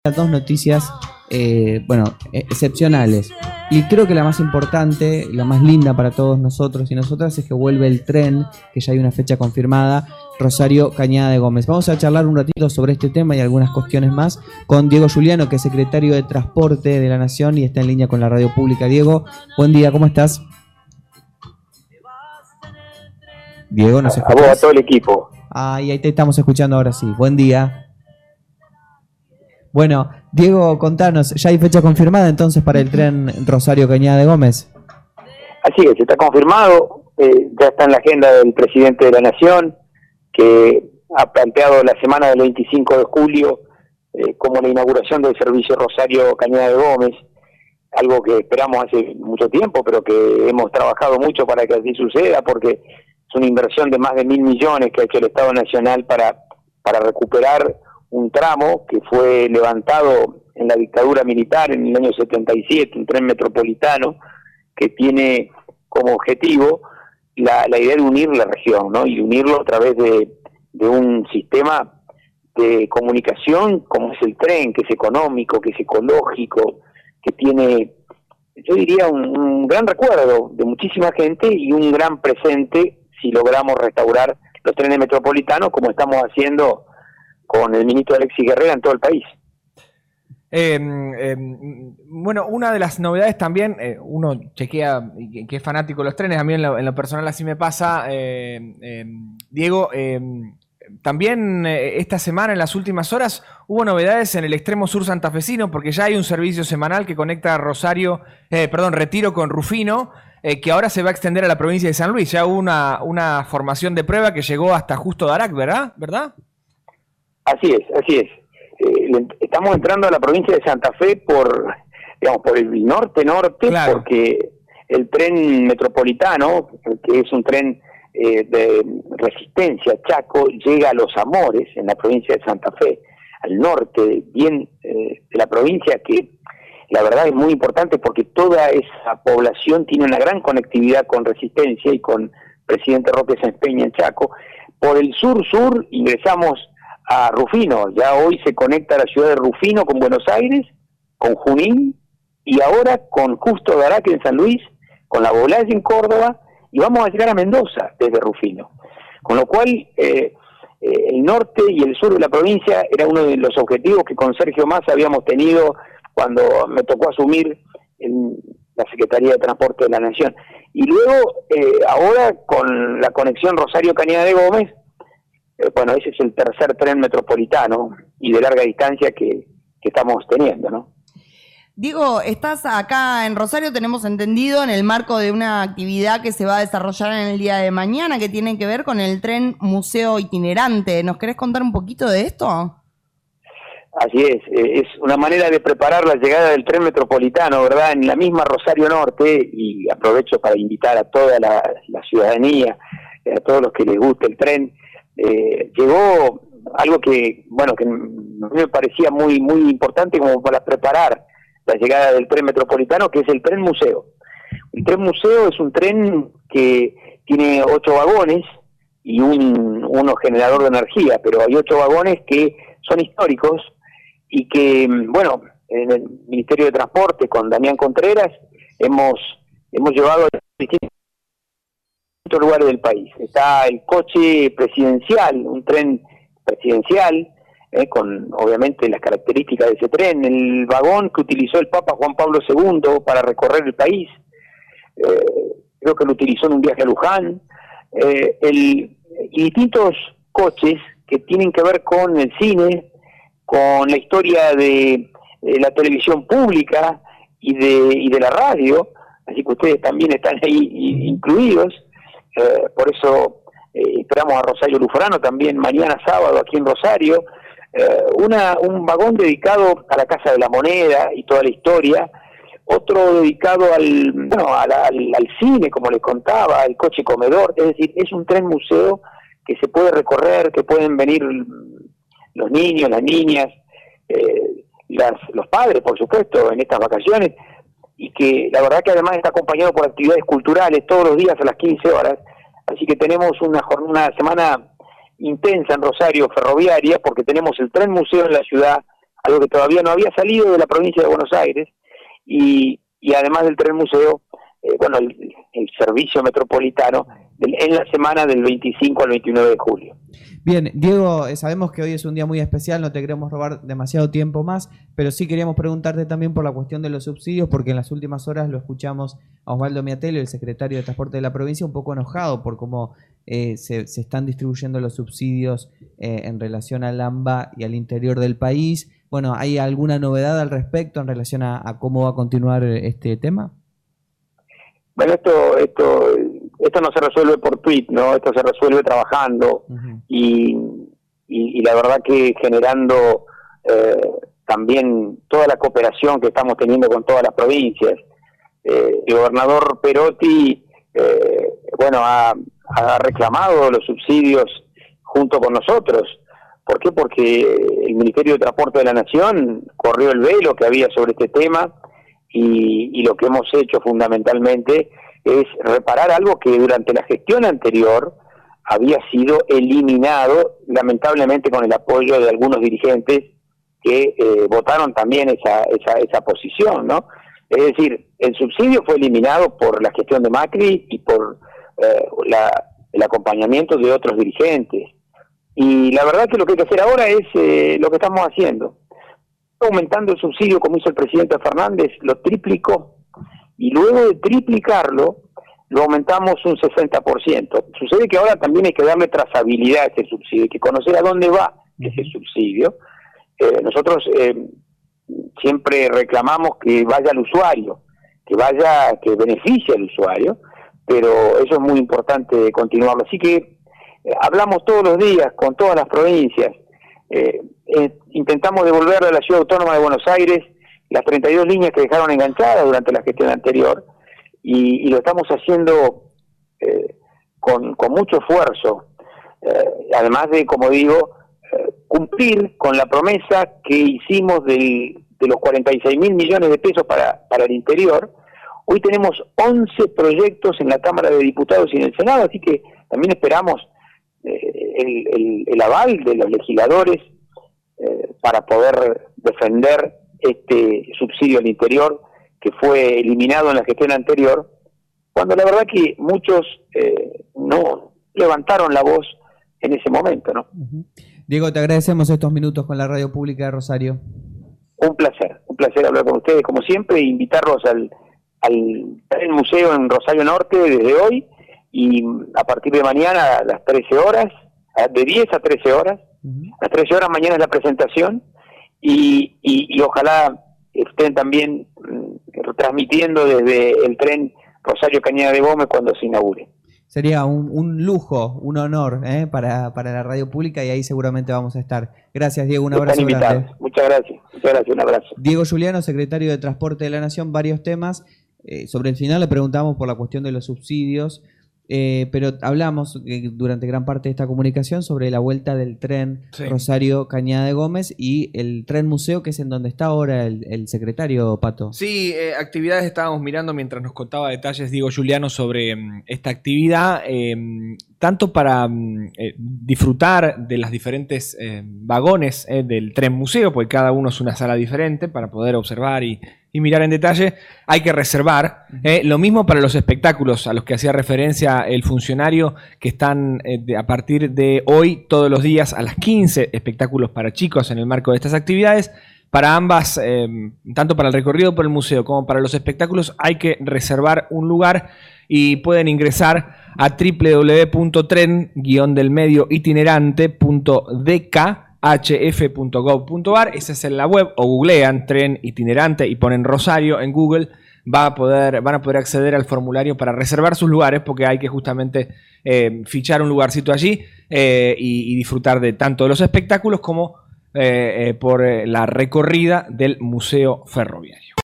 dos noticias, excepcionales. Y creo que la más importante, la más linda para todos nosotros y nosotras es que vuelve el tren, que ya hay una fecha confirmada, Rosario Cañada de Gómez. Vamos a charlar un ratito sobre este tema y algunas cuestiones más con Diego Giuliano, que es secretario de Transporte de la Nación y está en línea con la radio pública. Diego, buen día, ¿cómo estás? Diego, ¿nos escuchas? A vos, a todo el equipo. Ahí te estamos escuchando ahora sí. Buen día. Bueno, Diego, contanos, ¿ya hay fecha confirmada entonces para el tren Rosario Cañada de Gómez? Así es, está confirmado, ya está en la agenda del presidente de la Nación, que ha planteado la semana del 25 de julio como la inauguración del servicio Rosario Cañada de Gómez, algo que esperamos hace mucho tiempo, pero que hemos trabajado mucho para que así suceda, porque es una inversión de más de 1.000 millones que ha hecho el Estado Nacional para recuperar un tramo que fue levantado en la dictadura militar en el año 77, un tren metropolitano que tiene como objetivo la idea de unir la región, ¿no? Y unirlo a través de un sistema de comunicación como es el tren, que es económico, que es ecológico, que tiene, yo diría, un gran recuerdo de muchísima gente y un gran presente si logramos restaurar los trenes metropolitanos como estamos haciendo con el ministro Alexis Guerrera en todo el país. Bueno, una de las novedades también, uno chequea que es fanático de los trenes, a mí en lo personal así me pasa, Diego, también esta semana, en las últimas horas, hubo novedades en el extremo sur santafesino, porque ya hay un servicio semanal que conecta Retiro con Rufino, que ahora se va a extender a la provincia de San Luis. Ya hubo una formación de prueba que llegó hasta Justo Darac, ¿verdad? Así es. Estamos entrando a la provincia de Santa Fe por el norte, claro. Porque el tren metropolitano, que es un tren de Resistencia, Chaco, llega a Los Amores, en la provincia de Santa Fe, al norte, bien de la provincia, que la verdad es muy importante porque toda esa población tiene una gran conectividad con Resistencia y con Presidente Roque Sáenz Peña en Chaco. Por el sur ingresamos a Rufino, ya hoy se conecta la ciudad de Rufino con Buenos Aires, con Junín, y ahora con Justo Darac en San Luis, con La Bolaya en Córdoba, y vamos a llegar a Mendoza desde Rufino. Con lo cual, el norte y el sur de la provincia era uno de los objetivos que con Sergio Massa habíamos tenido cuando me tocó asumir en la Secretaría de Transporte de la Nación. Y luego, ahora con la conexión Rosario Cañada de Gómez, ese es el tercer tren metropolitano y de larga distancia que estamos teniendo, ¿no? Diego, estás acá en Rosario, tenemos entendido, en el marco de una actividad que se va a desarrollar en el día de mañana, que tiene que ver con el tren museo itinerante. ¿Nos querés contar un poquito de esto? Así es una manera de preparar la llegada del tren metropolitano, ¿verdad? En la misma Rosario Norte, y aprovecho para invitar a toda la ciudadanía, a todos los que les guste el tren. Llegó algo que a mí me parecía muy importante como para preparar la llegada del tren metropolitano, que es el tren museo. El tren museo es un tren que tiene 8 vagones y uno generador de energía, pero hay 8 vagones que son históricos y que, en el Ministerio de Transporte con Damián Contreras hemos llevado a distintos lugares del país. Está el coche presidencial, un tren presidencial, con obviamente las características de ese tren, el vagón que utilizó el Papa Juan Pablo II para recorrer el país, creo que lo utilizó en un viaje a Luján, y distintos coches que tienen que ver con el cine, con la historia de la televisión pública y de la radio, así que ustedes también están ahí incluidos. Por eso esperamos a Rosario Lufrano también mañana sábado aquí en Rosario, un vagón dedicado a la Casa de la Moneda y toda la historia, otro dedicado al cine, como les contaba, el coche comedor, es decir, es un tren museo que se puede recorrer, que pueden venir los niños, las niñas, los padres, por supuesto, en estas vacaciones, y que la verdad que además está acompañado por actividades culturales todos los días a las 15 horas, así que tenemos una semana intensa en Rosario, ferroviaria, porque tenemos el tren museo en la ciudad algo que todavía no había salido de la provincia de Buenos Aires, y además del tren museo, bueno, el servicio metropolitano en la semana del 25 al 29 de julio. Bien, Diego, sabemos que hoy es un día muy especial, no te queremos robar demasiado tiempo más, pero sí queríamos preguntarte también por la cuestión de los subsidios, porque en las últimas horas lo escuchamos a Osvaldo Miatello, el secretario de Transporte de la provincia, un poco enojado por cómo se están distribuyendo los subsidios en relación al AMBA y al interior del país. Bueno, ¿hay alguna novedad al respecto en relación a cómo va a continuar este tema? Bueno, esto no se resuelve por tweet, ¿no? Esto se resuelve trabajando y la verdad que generando también toda la cooperación que estamos teniendo con todas las provincias. El gobernador Perotti, bueno, ha reclamado los subsidios junto con nosotros. ¿Por qué? Porque el Ministerio de Transporte de la Nación corrió el velo que había sobre este tema, y lo que hemos hecho fundamentalmente es reparar algo que durante la gestión anterior había sido eliminado, lamentablemente con el apoyo de algunos dirigentes que votaron también esa posición, ¿no? Es decir, el subsidio fue eliminado por la gestión de Macri y por el acompañamiento de otros dirigentes. Y la verdad que lo que hay que hacer ahora es lo que estamos haciendo. Aumentando el subsidio, como hizo el presidente Fernández, lo triplicó, y luego de triplicarlo, lo aumentamos un 60%. Sucede que ahora también hay que darle trazabilidad a ese subsidio, hay que conocer a dónde va ese subsidio. Nosotros siempre reclamamos que vaya al usuario, que beneficie al usuario, pero eso es muy importante continuarlo. Así que hablamos todos los días con todas las provincias. Intentamos devolverle a la Ciudad Autónoma de Buenos Aires las 32 líneas que dejaron enganchadas durante la gestión anterior, y lo estamos haciendo con mucho esfuerzo, además de, como digo, cumplir con la promesa que hicimos de los 46.000 millones de pesos para el interior. Hoy tenemos 11 proyectos en la Cámara de Diputados y en el Senado, así que también esperamos el aval de los legisladores para poder defender este subsidio al interior que fue eliminado en la gestión anterior, cuando la verdad que muchos no levantaron la voz en ese momento, ¿no? Diego, te agradecemos estos minutos con la Radio Pública de Rosario. Un placer hablar con ustedes como siempre, e invitarlos al museo en Rosario Norte desde hoy, y a partir de mañana a las 13 horas, de 10 a 13 horas, a las 13 horas mañana es la presentación, y ojalá estén también transmitiendo desde el tren Rosario Cañada de Gómez cuando se inaugure. Sería un lujo, un honor para la radio pública, y ahí seguramente vamos a estar. Gracias, Diego, un abrazo grande. Muchas gracias, un abrazo. Diego Giuliano, secretario de Transporte de la Nación, varios temas. Sobre el final le preguntamos por la cuestión de los subsidios, pero hablamos durante gran parte de esta comunicación sobre la vuelta del tren Rosario Cañada de Gómez y el tren museo, que es en donde está ahora el secretario, Pato. Sí, actividades estábamos mirando mientras nos contaba detalles Diego Giuliano sobre esta actividad, tanto para disfrutar de las diferentes vagones del tren museo, porque cada uno es una sala diferente para poder observar y mirar en detalle. Hay que reservar. Lo mismo para los espectáculos a los que hacía referencia el funcionario, que están a partir de hoy todos los días a las 15 espectáculos para chicos en el marco de estas actividades. Para ambas, tanto para el recorrido por el museo como para los espectáculos, hay que reservar un lugar, y pueden ingresar a www.tren-itinerante.dkhf.gov.ar. Esa es en la web, o googlean tren itinerante y ponen Rosario en Google. Van a poder acceder al formulario para reservar sus lugares, porque hay que justamente fichar un lugarcito allí y disfrutar de tanto de los espectáculos como por la recorrida del museo ferroviario.